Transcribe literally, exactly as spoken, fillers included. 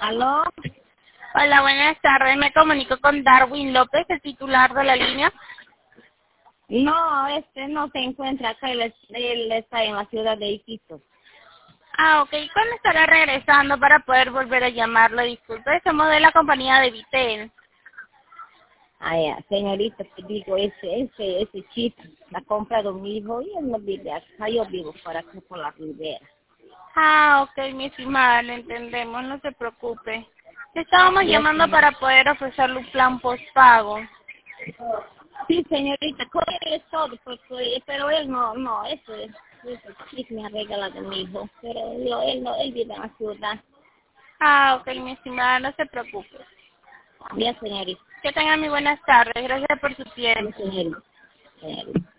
¿Aló? Hola, buenas tardes. Me comunico con Darwin López, el titular de la línea. No, este no se encuentra acá, él, es- él está en la ciudad de Iquitos. Ah, ok. ¿Cuándo estará regresando para poder volver a llamarlo? Disculpe, somos de la compañía de Vitel. Ah, ya, señorita, te digo, ese, ese, ese chip la ha comprado mi hijo y él no vive acá, yo vivo por acá por la Ribera. Ah, ok, mi estimada, lo entendemos, no se preocupe. Estábamos Ya, llamando señor. para poder ofrecerle un plan postpago. Sí, señorita, con él es todo, porque, pero él no, no, ese, ese chip me ha regalado mi hijo, pero yo, él no, él vive en la ciudad. Ah, ok, mi estimada, no se preocupe. Ya, señorita, Que tengan muy buenas tardes. Gracias por su ya, tiempo. señorita, señorita.